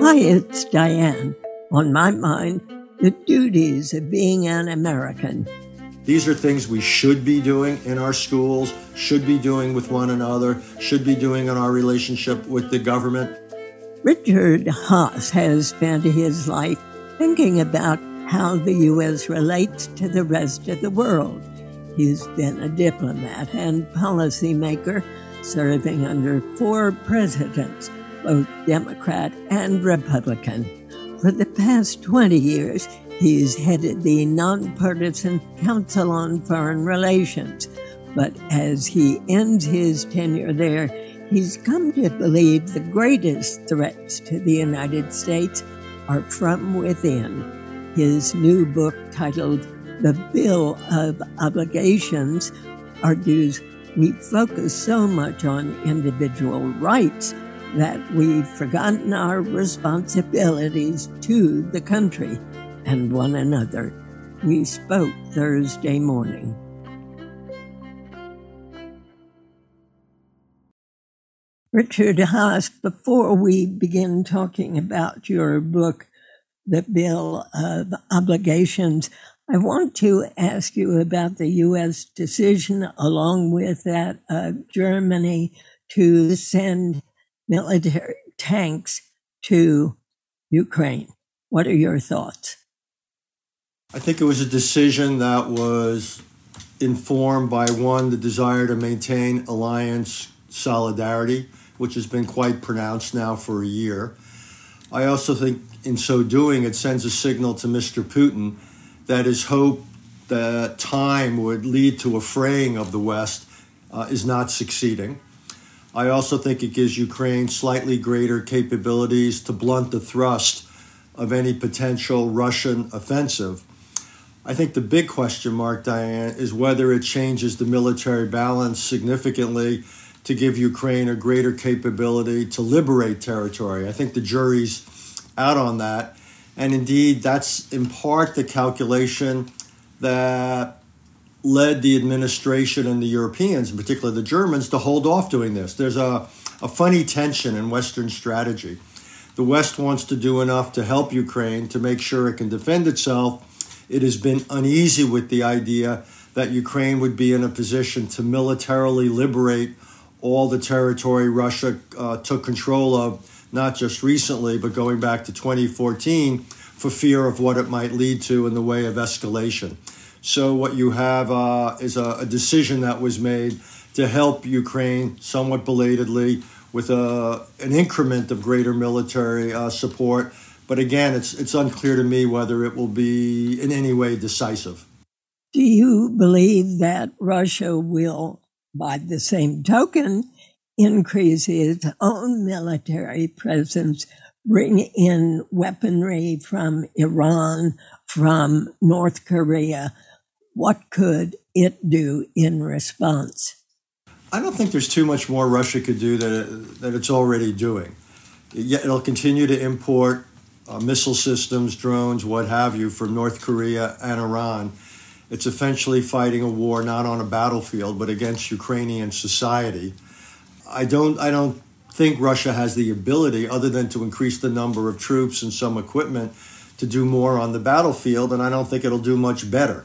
Hi, it's Diane. On my mind, the duties of being an American. These are things we should be doing in our schools, should be doing with one another, should be doing in our relationship with the government. Richard Haass has spent his life thinking about how the U.S. relates to the rest of the world. He's been a diplomat and policymaker, serving under 4 presidents, both Democrat and Republican. For the past 20 years, he's headed the Nonpartisan Council on Foreign Relations. But as he ends his tenure there, he's come to believe the greatest threats to the United States are from within. His new book, titled The Bill of Obligations, argues we focus so much on individual rights that we've forgotten our responsibilities to the country and one another. We spoke Thursday morning. Richard Haass, before we begin talking about your book, The Bill of Obligations, I want to ask you about the U.S. decision, along with that of Germany, to send military tanks to Ukraine. What are your thoughts? I think it was a decision that was informed by, one, the desire to maintain alliance solidarity, which has been quite pronounced now for a year. I also think in so doing, it sends a signal to Mr. Putin that his hope that time would lead to a fraying of the West is not succeeding. I also think it gives Ukraine slightly greater capabilities to blunt the thrust of any potential Russian offensive. I think the big question mark, Diane, is whether it changes the military balance significantly to give Ukraine a greater capability to liberate territory. I think the jury's out on that. And indeed, that's in part the calculation that led the administration and the Europeans, in particular the Germans, to hold off doing this. There's a funny tension in Western strategy. The West wants to do enough to help Ukraine to make sure it can defend itself. It has been uneasy with the idea that Ukraine would be in a position to militarily liberate all the territory Russia took control of, not just recently, but going back to 2014, for fear of what it might lead to in the way of escalation. So what you have is a decision that was made to help Ukraine somewhat belatedly with an increment of greater military support. But again, it's unclear to me whether it will be in any way decisive. Do you believe that Russia will, by the same token, increase its own military presence, bring in weaponry from Iran, from North Korea? What could it do in response? I don't think there's too much more Russia could do that it's already doing. Yet it'll continue to import missile systems, drones, what have you, from North Korea and Iran. It's essentially fighting a war not on a battlefield, but against Ukrainian society. I don't think Russia has the ability, other than to increase the number of troops and some equipment, to do more on the battlefield, and I don't think it'll do much better.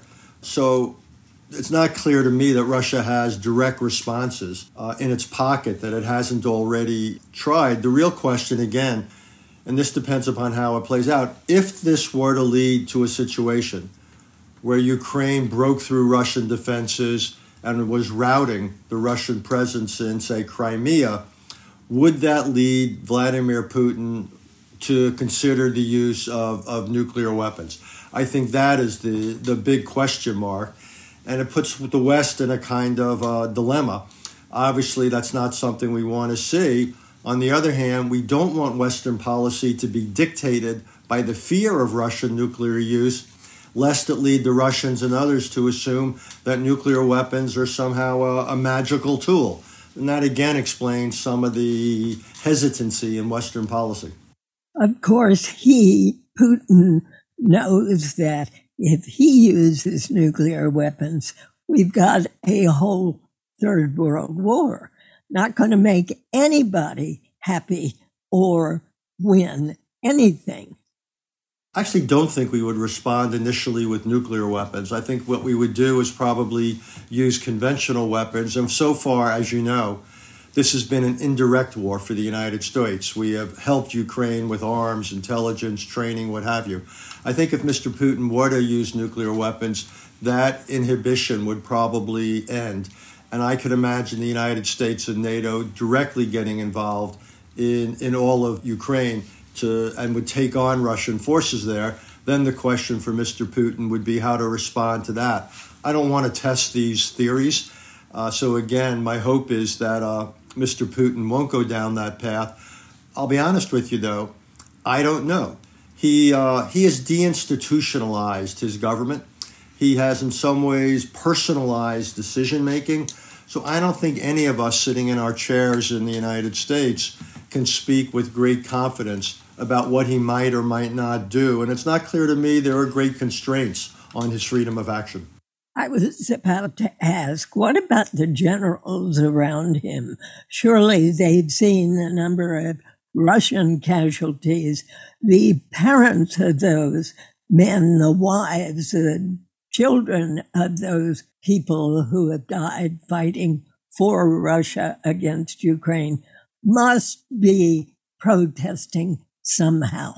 So it's not clear to me that Russia has direct responses in its pocket that it hasn't already tried. The real question, again, and this depends upon how it plays out, if this were to lead to a situation where Ukraine broke through Russian defenses and was routing the Russian presence in, say, Crimea, would that lead Vladimir Putin to consider the use of nuclear weapons? I think that is the big question mark, and it puts the West in a kind of dilemma. Obviously, that's not something we want to see. On the other hand, we don't want Western policy to be dictated by the fear of Russian nuclear use, lest it lead the Russians and others to assume that nuclear weapons are somehow a magical tool. And that, again, explains some of the hesitancy in Western policy. Of course, Putin, knows that if he uses nuclear weapons, we've got a whole third world war. Not going to make anybody happy or win anything? I actually don't think we would respond initially with nuclear weapons. I think what we would do is probably use conventional weapons. And so far, as you know, this has been an indirect war for the United States. We have helped Ukraine with arms, intelligence, training, what have you. I think if Mr. Putin were to use nuclear weapons, that inhibition would probably end. And I could imagine the United States and NATO directly getting involved in all of Ukraine and would take on Russian forces there. Then the question for Mr. Putin would be how to respond to that. I don't want to test these theories. So again, my hope is that Mr. Putin won't go down that path. I'll be honest with you, though, I don't know. He has deinstitutionalized his government. He has in some ways personalized decision-making. So I don't think any of us sitting in our chairs in the United States can speak with great confidence about what he might or might not do. And it's not clear to me there are great constraints on his freedom of action. I was about to ask, what about the generals around him? Surely they've seen a number of Russian casualties. The parents of those men, the wives, the children of those people who have died fighting for Russia against Ukraine must be protesting somehow.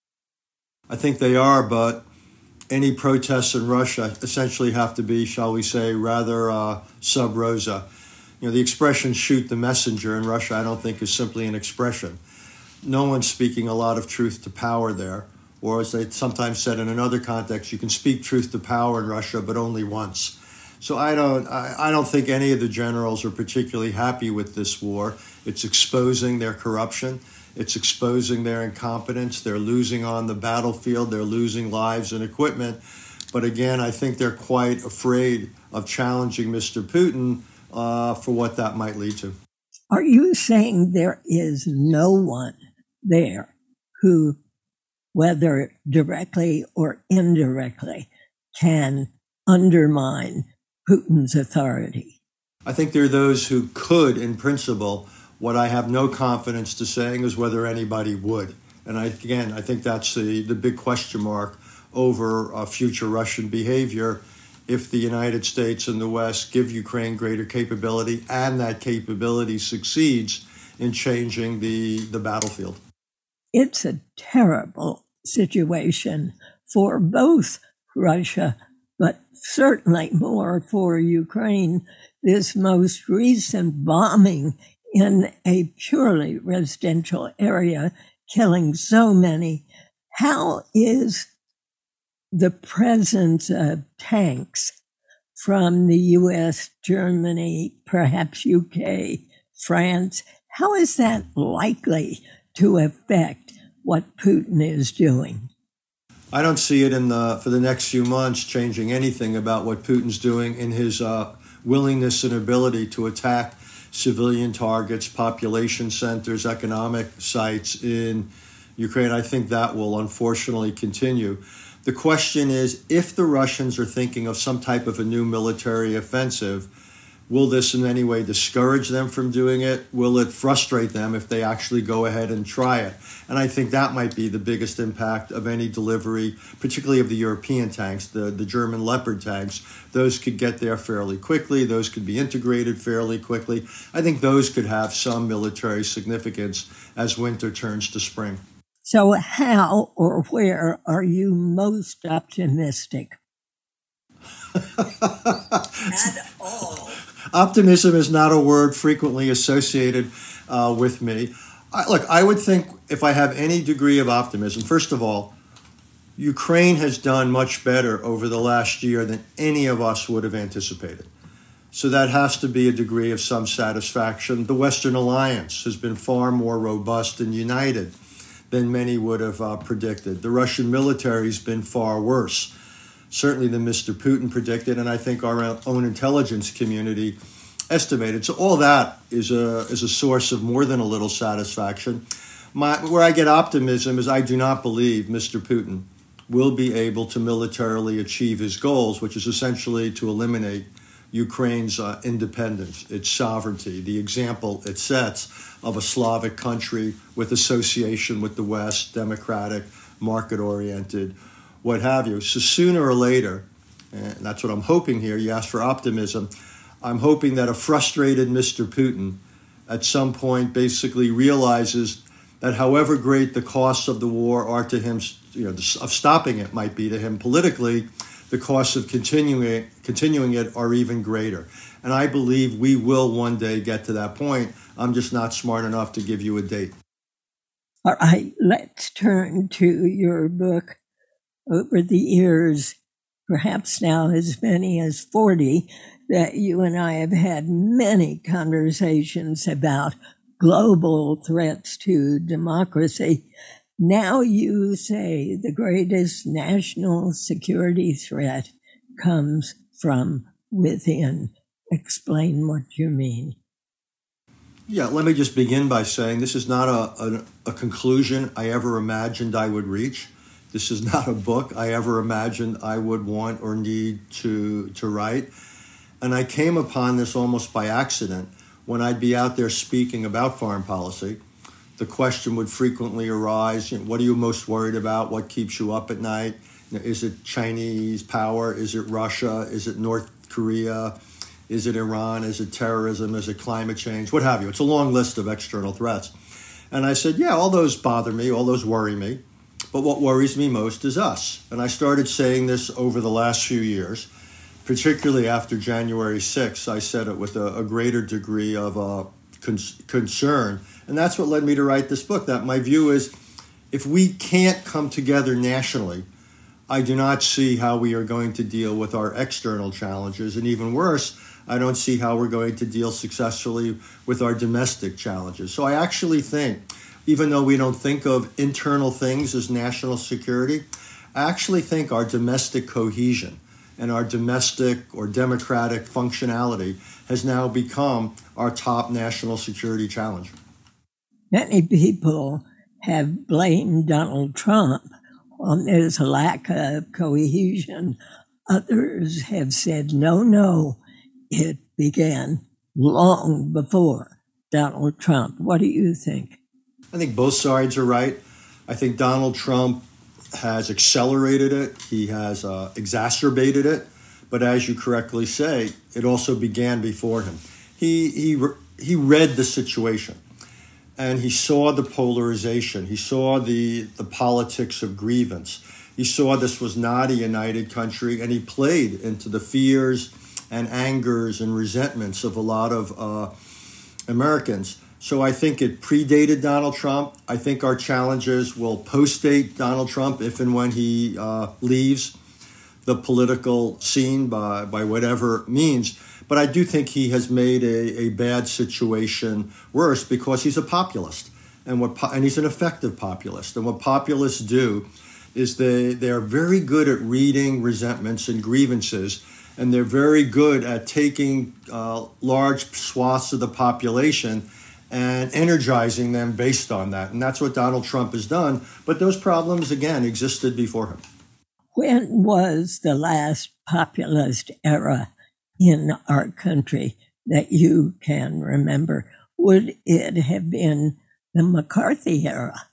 I think they are, but any protests in Russia essentially have to be, shall we say, rather sub rosa. You know, the expression shoot the messenger in Russia, I don't think is simply an expression. No one's speaking a lot of truth to power there. Or as they sometimes said in another context, you can speak truth to power in Russia, but only once. So I don't think any of the generals are particularly happy with this war. It's exposing their corruption. It's exposing their incompetence. They're losing on the battlefield. They're losing lives and equipment. But again, I think they're quite afraid of challenging Mr. Putin for what that might lead to. Are you saying there is no one there who, whether directly or indirectly, can undermine Putin's authority? I think there are those who could, in principle. What I have no confidence to saying is whether anybody would. And I think that's the big question mark over future Russian behavior if the United States and the West give Ukraine greater capability and that capability succeeds in changing the battlefield. It's a terrible situation for both Russia, but certainly more for Ukraine. This most recent bombing in a purely residential area, killing so many. How is the presence of tanks from the U.S., Germany, perhaps UK, France, how is that likely to affect what Putin is doing? I don't see it for the next few months changing anything about what Putin's doing in his willingness and ability to attack civilian targets, population centers, economic sites in Ukraine. I think that will unfortunately continue. The question is, if the Russians are thinking of some type of a new military offensive, will this in any way discourage them from doing it? Will it frustrate them if they actually go ahead and try it? And I think that might be the biggest impact of any delivery, particularly of the European tanks, the German Leopard tanks. Those could get there fairly quickly. Those could be integrated fairly quickly. I think those could have some military significance as winter turns to spring. So how or where are you most optimistic? At all. Optimism is not a word frequently associated with me. I would think if I have any degree of optimism, first of all, Ukraine has done much better over the last year than any of us would have anticipated. So that has to be a degree of some satisfaction. The Western Alliance has been far more robust and united than many would have predicted. The Russian military has been far worse, certainly than Mr. Putin predicted, and I think our own intelligence community estimated. So all that is a source of more than a little satisfaction. Where I get optimism is I do not believe Mr. Putin will be able to militarily achieve his goals, which is essentially to eliminate Ukraine's independence, its sovereignty, the example it sets of a Slavic country with association with the West, democratic, market-oriented, what have you. So sooner or later, and that's what I'm hoping here, you asked for optimism, I'm hoping that a frustrated Mr. Putin at some point basically realizes that however great the costs of the war are to him, of stopping it might be to him politically, the costs of continuing it are even greater. And I believe we will one day get to that point. I'm just not smart enough to give you a date. All right, let's turn to your book. Over the years, perhaps now as many as 40, that you and I have had many conversations about global threats to democracy. Now you say the greatest national security threat comes from within. Explain what you mean. Yeah, let me just begin by saying this is not a conclusion I ever imagined I would reach. This is not a book I ever imagined I would want or need to write. And I came upon this almost by accident. When I'd be out there speaking about foreign policy, the question would frequently arise, what are you most worried about? What keeps you up at night? Is it Chinese power? Is it Russia? Is it North Korea? Is it Iran? Is it terrorism? Is it climate change? What have you? It's a long list of external threats. And I said, yeah, all those bother me, all those worry me. But what worries me most is us. And I started saying this over the last few years, particularly after January 6th. I said it with a greater degree of concern. And that's what led me to write this book, that my view is if we can't come together nationally, I do not see how we are going to deal with our external challenges. And even worse, I don't see how we're going to deal successfully with our domestic challenges. So I actually think, even though we don't think of internal things as national security, I actually think our domestic cohesion and our domestic or democratic functionality has now become our top national security challenge. Many people have blamed Donald Trump on this lack of cohesion. Others have said, no, it began long before Donald Trump. What do you think? I think both sides are right. I think Donald Trump has accelerated it. He has exacerbated it. But as you correctly say, it also began before him. He read the situation, and he saw the polarization. He saw the politics of grievance. He saw this was not a united country, and he played into the fears and angers and resentments of a lot of Americans. So I think it predated Donald Trump. I think our challenges will postdate Donald Trump if and when he leaves the political scene by whatever means. But I do think he has made a bad situation worse because he's a populist and he's an effective populist. And what populists do is they are very good at reading resentments and grievances, and they're very good at taking large swaths of the population and energizing them based on that. And that's what Donald Trump has done. But those problems, again, existed before him. When was the last populist era in our country that you can remember? Would it have been the McCarthy era?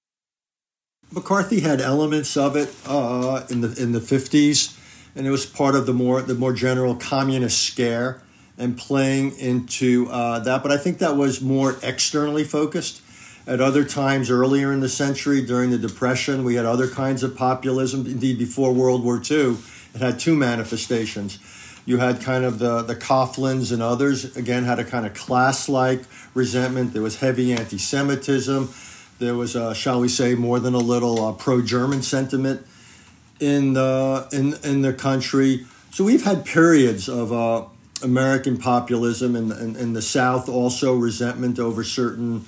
McCarthy had elements of it in the 50s, and it was part of the more general communist scare and playing into that. But I think that was more externally focused. At other times earlier in the century, during the Depression, we had other kinds of populism. Indeed, before World War II, it had two manifestations. You had kind of the Coughlins and others, again, had a kind of class-like resentment. There was heavy anti-Semitism. There was, shall we say, more than a little pro-German sentiment in the country. So we've had periods of American populism, in the South also resentment over certain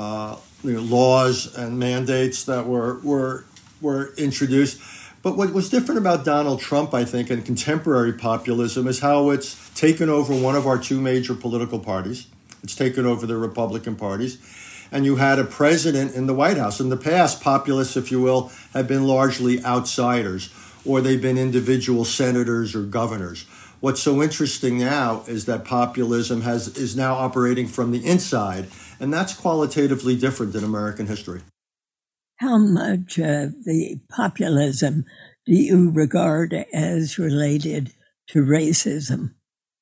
laws and mandates that were introduced. But what was different about Donald Trump, I think, and contemporary populism is how it's taken over one of our two major political parties. It's taken over the Republican parties. And you had a president in the White House. In the past, populists, if you will, have been largely outsiders, or they've been individual senators or governors. What's so interesting now is that populism is now operating from the inside, and that's qualitatively different in American history. How much of the populism do you regard as related to racism?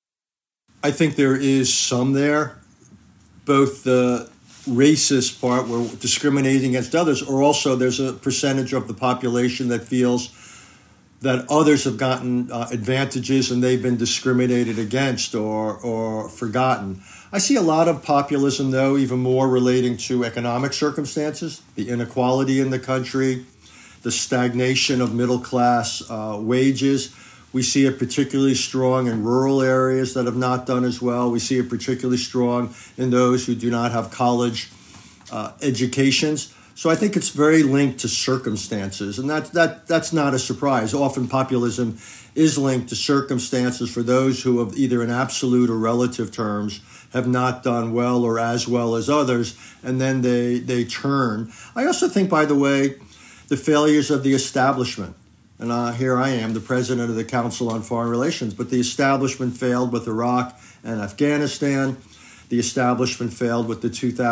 I think there is some there, both the racist part, where we're discriminating against others, or also there's a percentage of the population that feels that others have gotten advantages and they've been discriminated against or forgotten. I see a lot of populism, though, even more relating to economic circumstances, the inequality in the country, the stagnation of middle-class wages. We see it particularly strong in rural areas that have not done as well. We see it particularly strong in those who do not have college educations. So I think it's very linked to circumstances, and that's not a surprise. Often populism is linked to circumstances for those who have either in absolute or relative terms have not done well or as well as others, and then they turn. I also think, by the way, the failures of the establishment. And here I am, the president of the Council on Foreign Relations, but the establishment failed with Iraq and Afghanistan. The establishment failed with the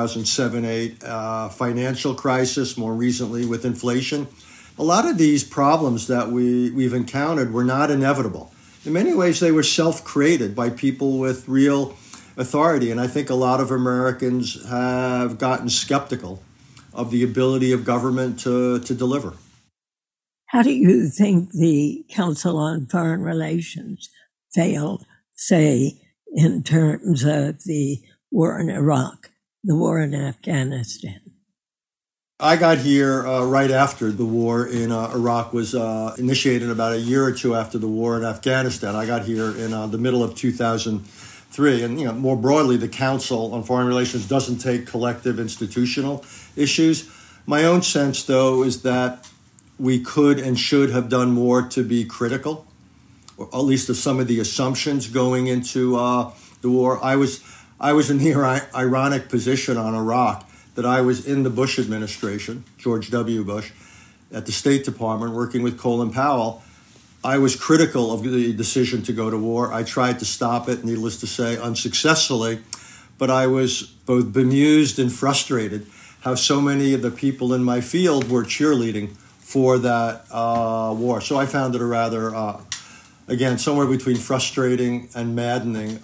2007-8 financial crisis, more recently with inflation. A lot of these problems that we've encountered were not inevitable. In many ways, they were self-created by people with real authority, and I think a lot of Americans have gotten skeptical of the ability of government to deliver. How do you think the Council on Foreign Relations failed, say, in terms of the war in Iraq, the war in Afghanistan? I got here right after the war in Iraq was initiated, about a year or two after the war in Afghanistan. I got here in the middle of 2003. And, more broadly, the Council on Foreign Relations doesn't take collective institutional issues. My own sense, though, is that we could and should have done more to be critical, or at least of some of the assumptions going into the war. I was in the ironic position on Iraq that I was in the Bush administration, George W. Bush, at the State Department working with Colin Powell. I was critical of the decision to go to war. I tried to stop it, needless to say, unsuccessfully, but I was both bemused and frustrated how so many of the people in my field were cheerleading for that war. So I found it a rather, again, somewhere between frustrating and maddening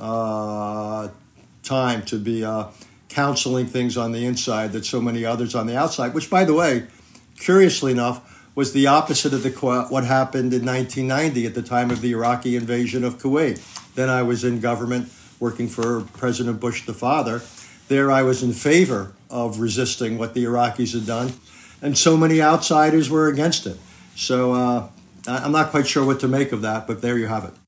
time to be counseling things on the inside that so many others on the outside, which, by the way, curiously enough, was the opposite of what happened in 1990 at the time of the Iraqi invasion of Kuwait. Then I was in government working for President Bush the father. There I was in favor of resisting what the Iraqis had done, and so many outsiders were against it. So I'm not quite sure what to make of that, but there you have it.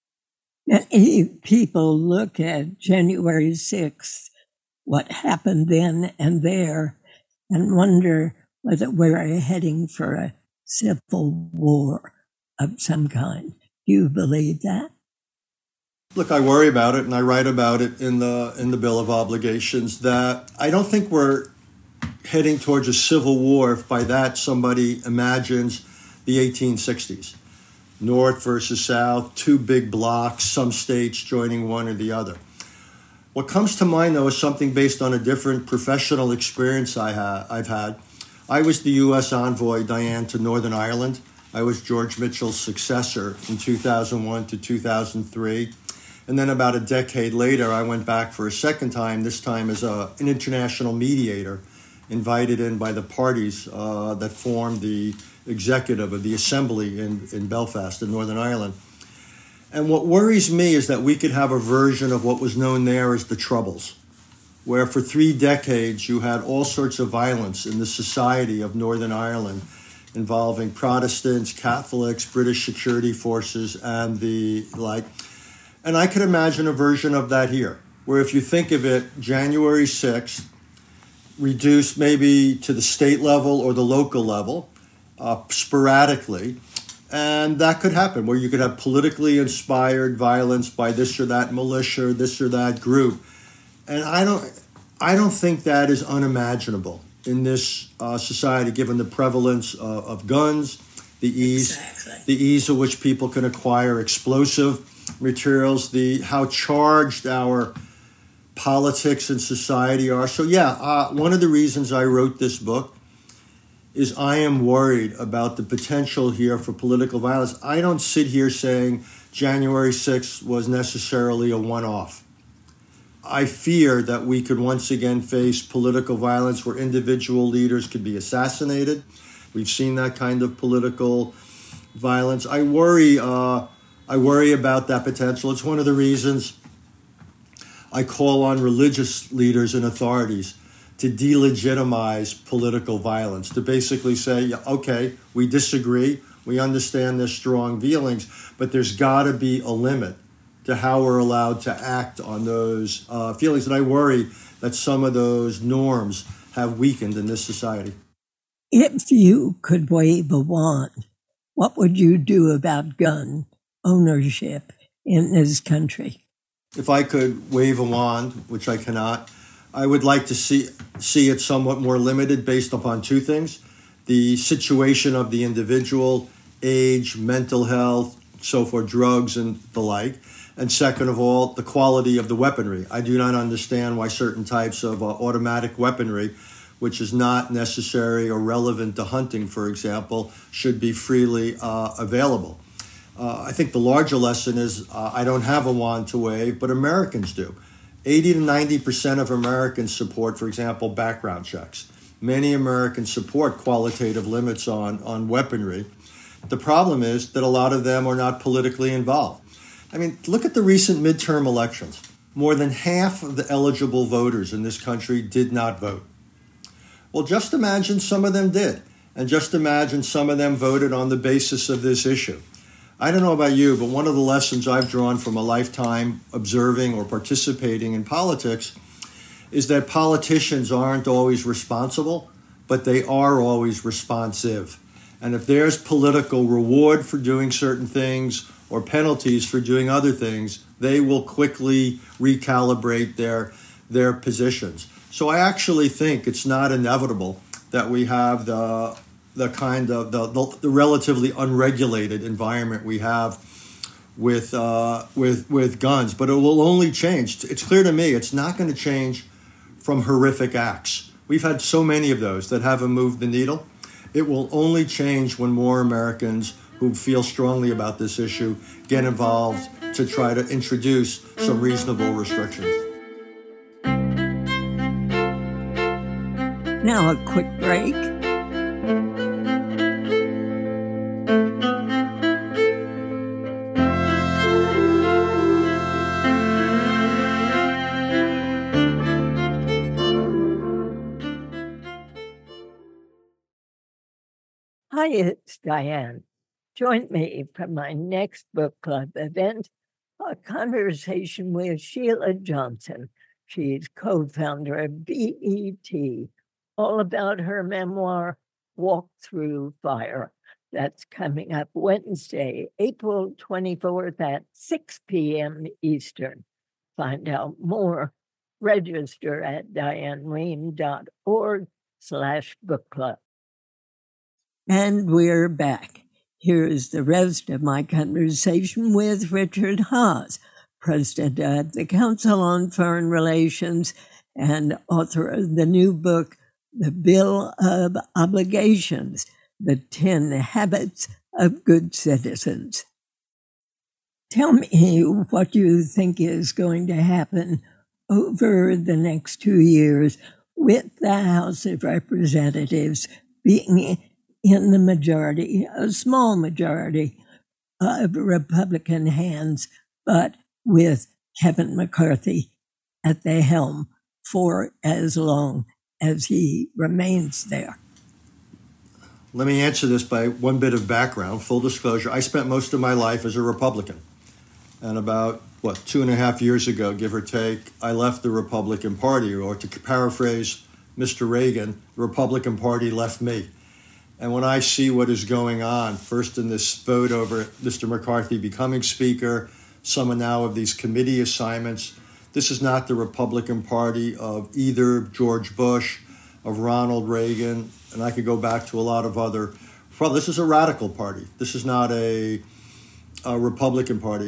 Many people look at January 6th, what happened then and there, and wonder whether we're heading for a civil war of some kind. Do you believe that? Look, I worry about it, and I write about it in the Bill of Obligations, that I don't think we're heading towards a civil war if by that somebody imagines the 1860s. North versus South, two big blocks, some states joining one or the other. What comes to mind, though, is something based on a different professional experience I've had. I was the U.S. envoy, Diane, to Northern Ireland. I was George Mitchell's successor in 2001 to 2003. And then about a decade later, I went back for a second time, this time as an international mediator, invited in by the parties that formed the executive of the assembly in Belfast in Northern Ireland. And what worries me is that we could have a version of what was known there as the Troubles, where for 3 decades you had all sorts of violence in the society of Northern Ireland involving Protestants, Catholics, British security forces, and the like. And I could imagine a version of that here, where if you think of it, January 6th, reduced maybe to the state level or the local level, sporadically, and that could happen, where you could have politically inspired violence by this or that militia, this or that group. And I don't think that is unimaginable in this society, given the prevalence of guns, the ease of which people can acquire explosive materials, how charged our politics and society are. So one of the reasons I wrote this book is I am worried about the potential here for political violence. I don't sit here saying January 6th was necessarily a one-off. I fear that we could once again face political violence where individual leaders could be assassinated. We've seen that kind of political violence. I worry about that potential. It's one of the reasons I call on religious leaders and authorities to delegitimize political violence, to basically say, okay, we disagree, we understand there's strong feelings, but there's got to be a limit to how we're allowed to act on those feelings. And I worry that some of those norms have weakened in this society. If you could wave a wand, what would you do about gun ownership in this country? If I could wave a wand, which I cannot, I would like to see it somewhat more limited based upon two things: the situation of the individual, age, mental health, so forth, drugs and the like. And second of all, the quality of the weaponry. I do not understand why certain types of automatic weaponry, which is not necessary or relevant to hunting, for example, should be freely available. I think the larger lesson is I don't have a wand to wave, but Americans do. 80 to 90% of Americans support, for example, background checks. Many Americans support qualitative limits on weaponry. The problem is that a lot of them are not politically involved. I mean, look at the recent midterm elections. More than half of the eligible voters in this country did not vote. Well, just imagine some of them did, and just imagine some of them voted on the basis of this issue. I don't know about you, but one of the lessons I've drawn from a lifetime observing or participating in politics is that politicians aren't always responsible, but they are always responsive. And if there's political reward for doing certain things or penalties for doing other things, they will quickly recalibrate their positions. So I actually think it's not inevitable that we have the kind of the relatively unregulated environment we have with guns, but it will only change. It's clear to me it's not going to change from horrific acts. We've had so many of those that haven't moved the needle. It will only change when more Americans who feel strongly about this issue get involved to try to introduce some reasonable restrictions. Now a quick break. Hi, it's Diane. Join me for my next book club event, a conversation with Sheila Johnson. She's co-founder of BET, all about her memoir, Walk Through Fire. That's coming up Wednesday, April 24th at 6 p.m. Eastern. Find out more. Register at dianerehm.org/book club. And we're back. Here's the rest of my conversation with Richard Haass, president of the Council on Foreign Relations and author of the new book, The Bill of Obligations, The 10 Habits of Good Citizens. Tell me what you think is going to happen over the next 2 years with the House of Representatives being in the majority, a small majority of Republican hands, but with Kevin McCarthy at the helm for as long as he remains there. Let me answer this by one bit of background. Full disclosure, I spent most of my life as a Republican. And about, 2.5 years ago, give or take, I left the Republican Party, or to paraphrase Mr. Reagan, the Republican Party left me. And when I see what is going on, first in this vote over Mr. McCarthy becoming Speaker, some now of these committee assignments, this is not the Republican Party of either George Bush, of Ronald Reagan, and I could go back to a lot of other. Well, this is a radical party. This is not a Republican Party.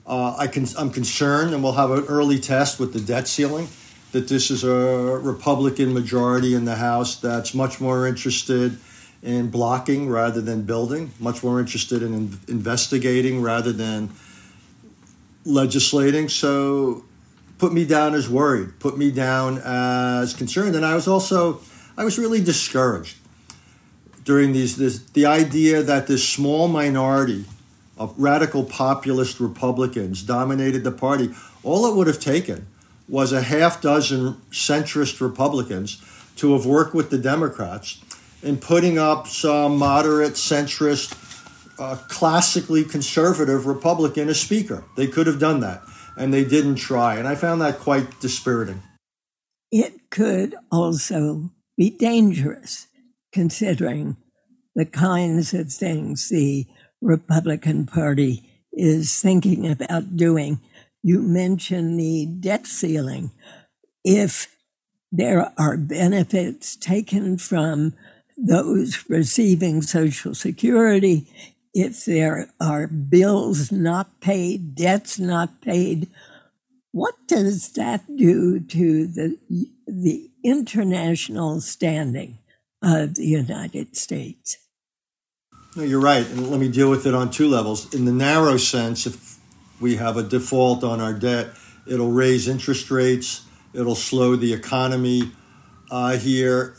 I'm concerned, and we'll have an early test with the debt ceiling, that this is a Republican majority in the House that's much more interested in blocking rather than building, much more interested in investigating rather than legislating. So put me down as worried, put me down as concerned. And I was really discouraged during the idea that this small minority of radical populist Republicans dominated the party. All it would have taken was a half dozen centrist Republicans to have worked with the Democrats in putting up some moderate centrist, classically conservative Republican as speaker. They could have done that, and they didn't try. And I found that quite dispiriting. It could also be dangerous, considering the kinds of things the Republican Party is thinking about doing. You mentioned the debt ceiling. If there are benefits taken from those receiving Social Security, if there are bills not paid, debts not paid, what does that do to the international standing of the United States? No, you're right. And let me deal with it on two levels. In the narrow sense, if we have a default on our debt, it'll raise interest rates. It'll slow the economy here.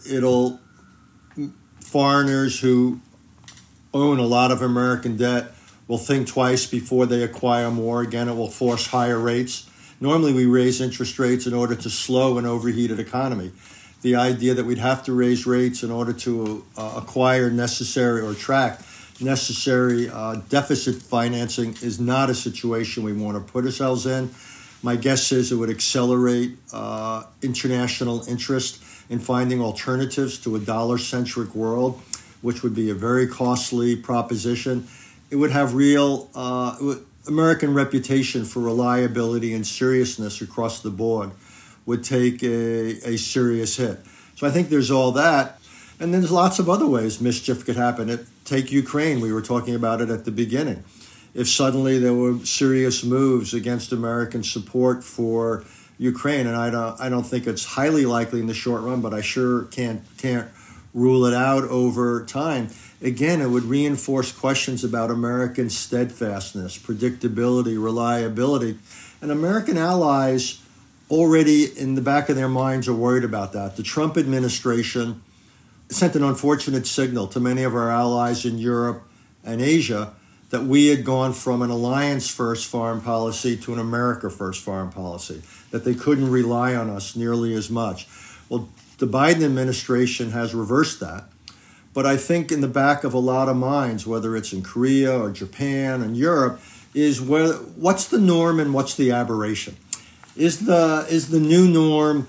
Foreigners who own a lot of American debt will think twice before they acquire more. Again, it will force higher rates. Normally, we raise interest rates in order to slow an overheated economy. The idea that we'd have to raise rates in order to acquire necessary or attract necessary deficit financing is not a situation we want to put ourselves in. My guess is it would accelerate international interest in finding alternatives to a dollar-centric world, which would be a very costly proposition. It would have real American reputation for reliability and seriousness across the board would take a serious hit. So I think there's all that. And then there's lots of other ways mischief could happen. Take Ukraine. We were talking about it at the beginning. If suddenly there were serious moves against American support for Ukraine, and I don't think it's highly likely in the short run, but I sure can't rule it out over time. Again, it would reinforce questions about American steadfastness, predictability, reliability. And American allies already in the back of their minds are worried about that. The Trump administration sent an unfortunate signal to many of our allies in Europe and Asia that we had gone from an alliance-first foreign policy to an America-first foreign policy, that they couldn't rely on us nearly as much. Well, the Biden administration has reversed that. But I think in the back of a lot of minds, whether it's in Korea or Japan and Europe, is what's the norm and what's the aberration? Is the new norm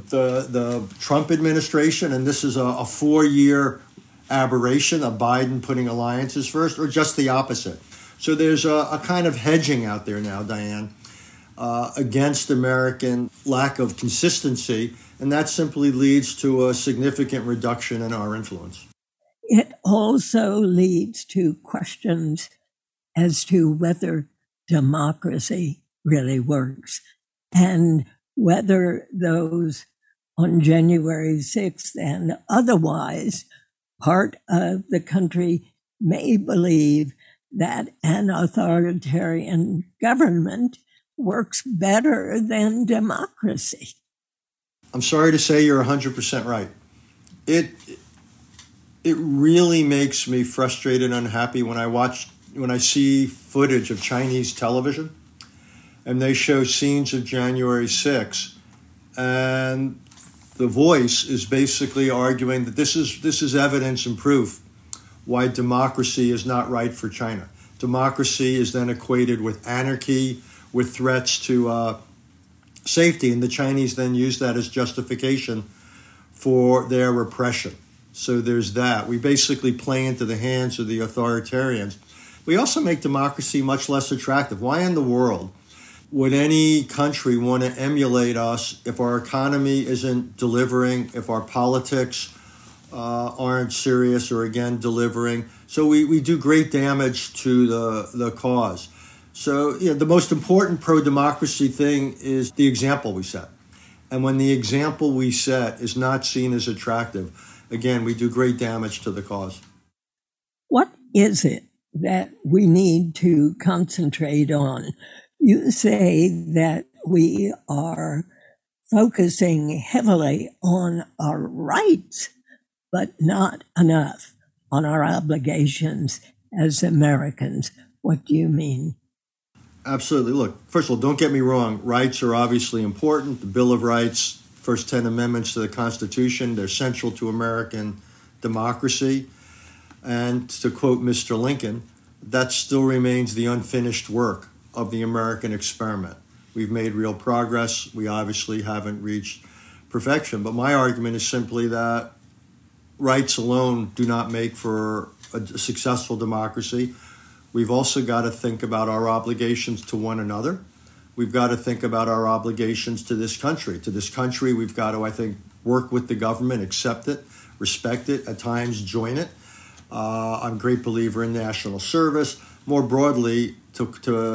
the Trump administration, and this is a 4-year aberration of Biden putting alliances first, or just the opposite? So there's a kind of hedging out there now, Diane, against American lack of consistency, and that simply leads to a significant reduction in our influence. It also leads to questions as to whether democracy really works and whether those on January 6th and otherwise part of the country may believe that an authoritarian government works better than democracy. I'm sorry to say you're 100% right. It really makes me frustrated and unhappy when I see footage of Chinese television and they show scenes of January 6th, and the Voice is basically arguing that this is evidence and proof why democracy is not right for China. Democracy is then equated with anarchy, with threats to safety, and the Chinese then use that as justification for their repression. So there's that. We basically play into the hands of the authoritarians. We also make democracy much less attractive. Why in the world would any country want to emulate us if our economy isn't delivering, if our politics aren't serious or, again, delivering? So we do great damage to the cause. So, the most important pro-democracy thing is the example we set. And when the example we set is not seen as attractive, again, we do great damage to the cause. What is it that we need to concentrate on? You say that we are focusing heavily on our rights, but not enough on our obligations as Americans. What do you mean? Absolutely. Look, first of all, don't get me wrong. Rights are obviously important. The Bill of Rights, first 10 amendments to the Constitution, they're central to American democracy. And to quote Mr. Lincoln, that still remains the unfinished work of the American experiment. We've made real progress. We obviously haven't reached perfection. But my argument is simply that rights alone do not make for a successful democracy. We've also got to think about our obligations to one another. We've got to think about our obligations to this country. To this country, we've got to, I think, work with the government, accept it, respect it, at times join it. I'm a great believer in national service. More broadly, to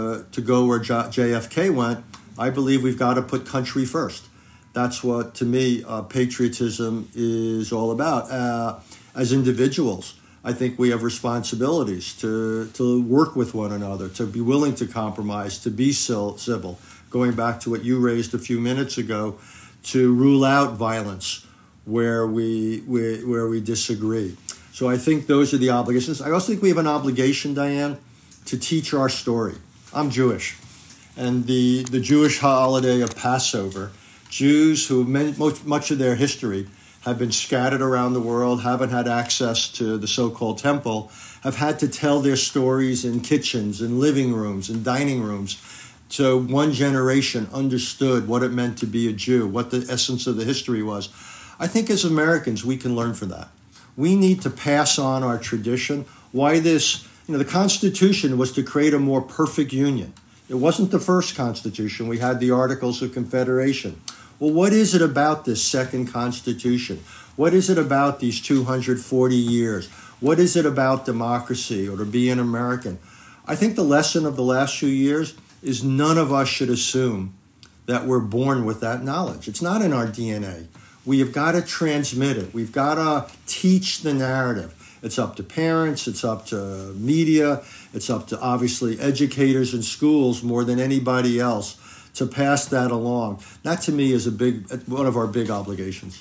go where JFK went, I believe we've got to put country first. That's what, to me, patriotism is all about. As individuals, I think we have responsibilities to work with one another, to be willing to compromise, to be civil. Going back to what you raised a few minutes ago, to rule out violence where we disagree. So I think those are the obligations. I also think we have an obligation, Diane, to teach our story. I'm Jewish, and the Jewish holiday of Passover, Jews who much of their history have been scattered around the world, haven't had access to the so-called temple, have had to tell their stories in kitchens, in living rooms, in dining rooms. So one generation understood what it meant to be a Jew, what the essence of the history was. I think as Americans, we can learn from that. We need to pass on our tradition. Why this? The Constitution was to create a more perfect union. It wasn't the first Constitution. We had the Articles of Confederation. Well, what is it about this second Constitution? What is it about these 240 years? What is it about democracy or to be an American? I think the lesson of the last few years is none of us should assume that we're born with that knowledge. It's not in our DNA. We have got to transmit it. We've got to teach the narrative. It's up to parents. It's up to media. It's up to, obviously, educators in schools more than anybody else to pass that along. That, to me, is one of our big obligations.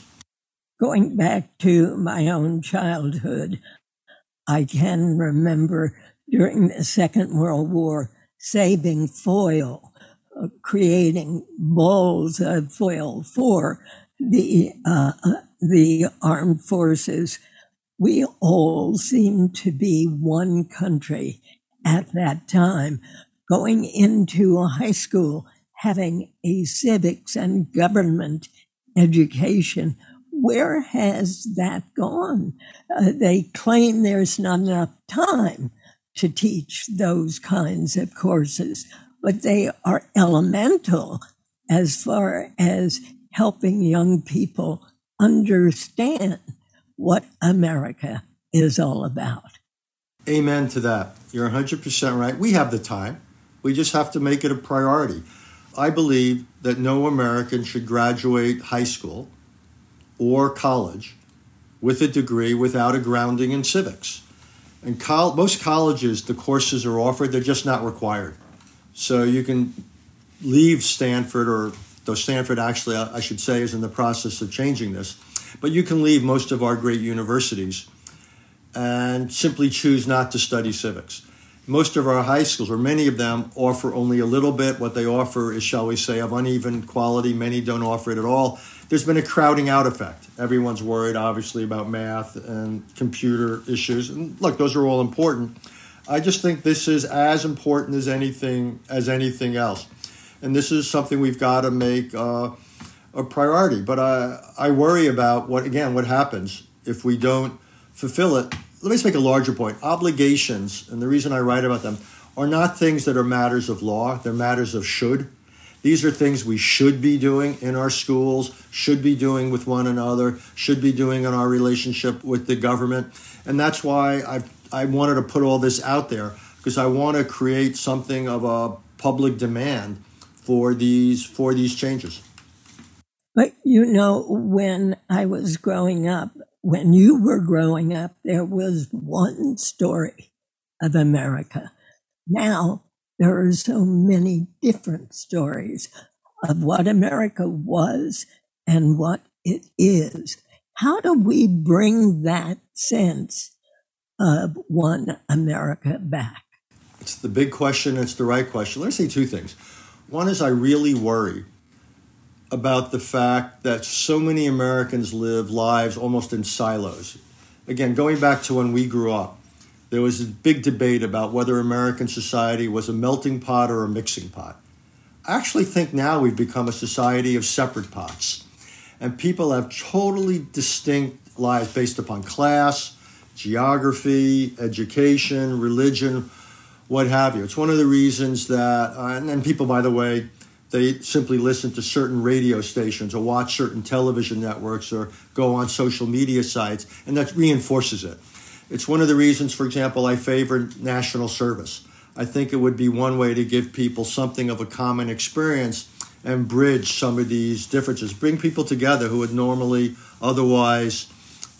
Going back to my own childhood, I can remember during the Second World War saving foil, creating balls of foil for the armed forces. We all seemed to be one country at that time. Going into a high school, having a civics and government education, where has that gone? They claim there's not enough time to teach those kinds of courses, but they are elemental as far as helping young people understand what America is all about. Amen to that. You're 100% right. We have the time. We just have to make it a priority. I believe that no American should graduate high school or college with a degree without a grounding in civics. And most colleges, the courses are offered, they're just not required. So you can leave Stanford, or though Stanford actually, I should say, is in the process of changing this, but you can leave most of our great universities and simply choose not to study civics. Most of our high schools, or many of them, offer only a little bit. What they offer is, shall we say, of uneven quality. Many don't offer it at all. There's been a crowding out effect. Everyone's worried, obviously, about math and computer issues. And look, those are all important. I just think this is as important as anything else. And this is something we've got to make a priority. But I worry about what happens if we don't fulfill it. Let me just make a larger point. Obligations, and the reason I write about them, are not things that are matters of law. They're matters of should. These are things we should be doing in our schools, should be doing with one another, should be doing in our relationship with the government. And that's why I wanted to put all this out there, because I want to create something of a public demand for these changes. But when I was growing up, when you were growing up, there was one story of America. Now there are so many different stories of what America was and what it is. How do we bring that sense of one America back? It's the big question. It's the right question. Let me say two things. One is I really worry about the fact that so many Americans live lives almost in silos. Again, going back to when we grew up, there was a big debate about whether American society was a melting pot or a mixing pot. I actually think now we've become a society of separate pots, and people have totally distinct lives based upon class, geography, education, religion, what have you. It's one of the reasons that, and people, by the way, they simply listen to certain radio stations or watch certain television networks or go on social media sites, and that reinforces it. It's one of the reasons, for example, I favor national service. I think it would be one way to give people something of a common experience and bridge some of these differences, bring people together who would normally otherwise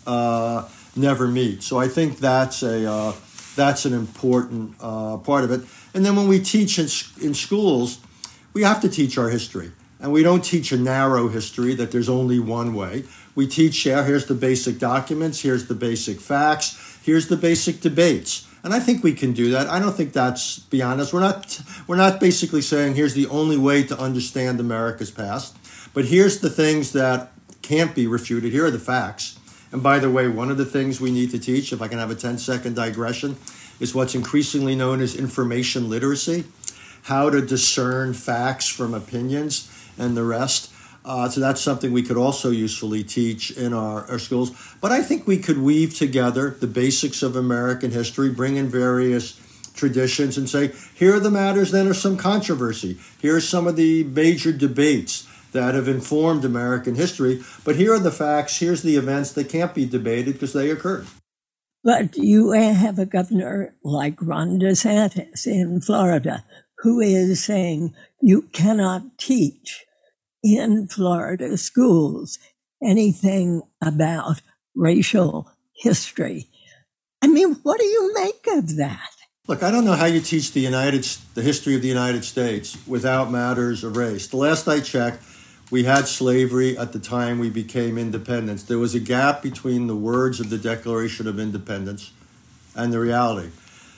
never meet. So I think that's an important part of it. And then when we teach in schools, we have to teach our history. And we don't teach a narrow history that there's only one way. We teach, here's the basic documents, here's the basic facts, here's the basic debates. And I think we can do that. I don't think that's beyond us. We're not basically saying here's the only way to understand America's past. But here's the things that can't be refuted. Here are the facts. And by the way, one of the things we need to teach, if I can have a 10-second digression, is what's increasingly known as information literacy, how to discern facts from opinions and the rest. So that's something we could also usefully teach in our schools. But I think we could weave together the basics of American history, bring in various traditions and say, here are the matters that are some controversy. Here are some of the major debates that have informed American history. But here are the facts. Here's the events that can't be debated because they occurred. But you have a governor like Ron DeSantis in Florida who is saying you cannot teach in Florida schools anything about racial history. I mean, what do you make of that? Look, I don't know how you teach the history of the United States without matters of race. The last I checked, we had slavery at the time we became independent. There was a gap between the words of the Declaration of Independence and the reality.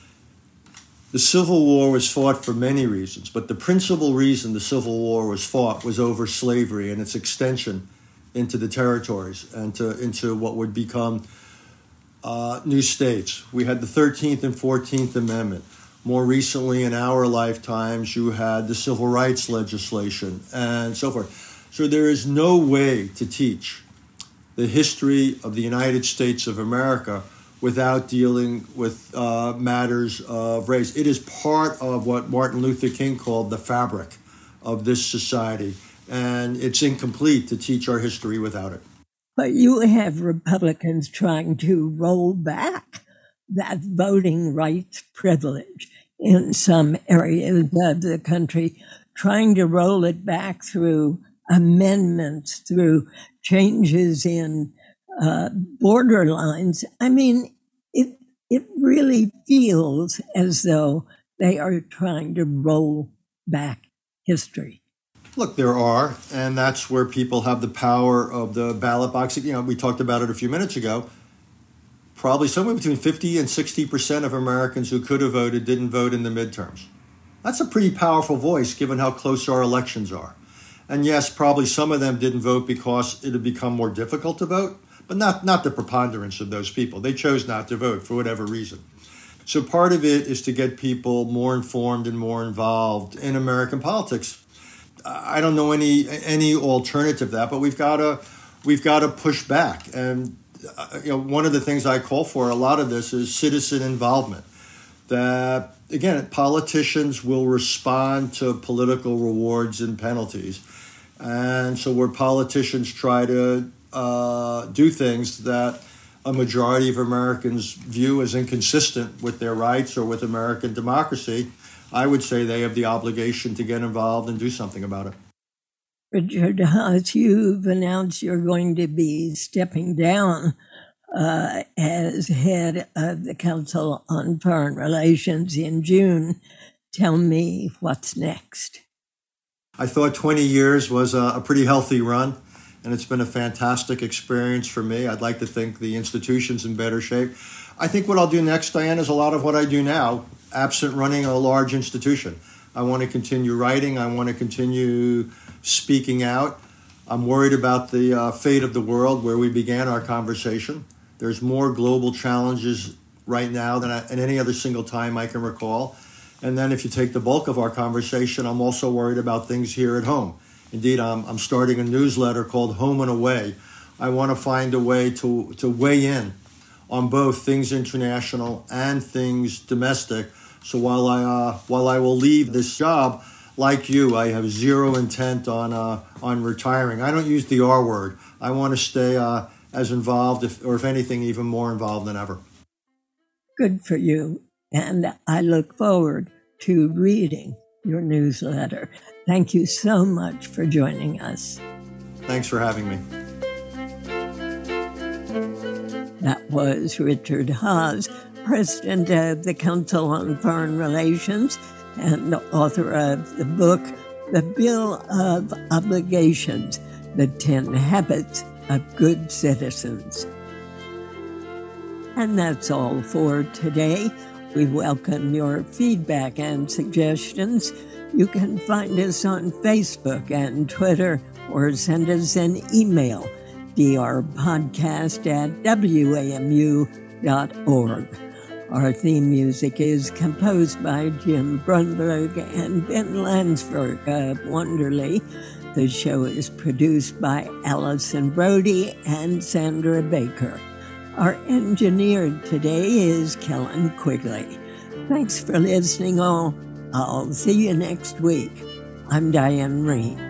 The Civil War was fought for many reasons, but the principal reason the Civil War was fought was over slavery and its extension into the territories and into what would become new states. We had the 13th and 14th Amendment. More recently, in our lifetimes, you had the civil rights legislation and so forth. So there is no way to teach the history of the United States of America without dealing with matters of race. It is part of what Martin Luther King called the fabric of this society, and it's incomplete to teach our history without it. But you have Republicans trying to roll back that voting rights privilege in some areas of the country, trying to roll it back through amendments, through changes in border lines. I mean, it really feels as though they are trying to roll back history. Look, there are, and that's where people have the power of the ballot box. We talked about it a few minutes ago. Probably somewhere between 50 and 60% of Americans who could have voted didn't vote in the midterms. That's a pretty powerful voice given how close our elections are. And yes, probably some of them didn't vote because it had become more difficult to vote, but not the preponderance of those people. They chose not to vote for whatever reason. So part of it is to get people more informed and more involved in American politics. I don't know any alternative to that, but we've got to push back. And one of the things I call for a lot of this is citizen involvement. That again, politicians will respond to political rewards and penalties, and so where politicians try to do things that a majority of Americans view as inconsistent with their rights or with American democracy, I would say they have the obligation to get involved and do something about it. Richard Haass, you've announced you're going to be stepping down as head of the Council on Foreign Relations in June. Tell me what's next. I thought 20 years was a pretty healthy run, and it's been a fantastic experience for me. I'd like to think the institution's in better shape. I think what I'll do next, Diane, is a lot of what I do now, absent running a large institution. I want to continue writing. I want to continue speaking out. I'm worried about the fate of the world where we began our conversation. There's more global challenges right now than at any other single time I can recall. And then if you take the bulk of our conversation, I'm also worried about things here at home. Indeed, I'm starting a newsletter called Home and Away. I want to find a way to weigh in on both things international and things domestic. So while I will leave this job, like you, I have zero intent on retiring. I don't use the R word. I want to stay as involved, if anything, even more involved than ever. Good for you. And I look forward to reading your newsletter. Thank you so much for joining us. Thanks for having me. That was Richard Haass, President of the Council on Foreign Relations and the author of the book, The Bill of Obligations, The 10 Habits of Good Citizens. And that's all for today. We welcome your feedback and suggestions. You can find us on Facebook and Twitter or send us an email, drpodcast@wamu.org. Our theme music is composed by Jim Brunberg and Ben Landsberg of Wonderly. The show is produced by Allison Brody and Sandra Baker. Our engineer today is Kellen Quigley. Thanks for listening all. I'll see you next week. I'm Diane Rehm.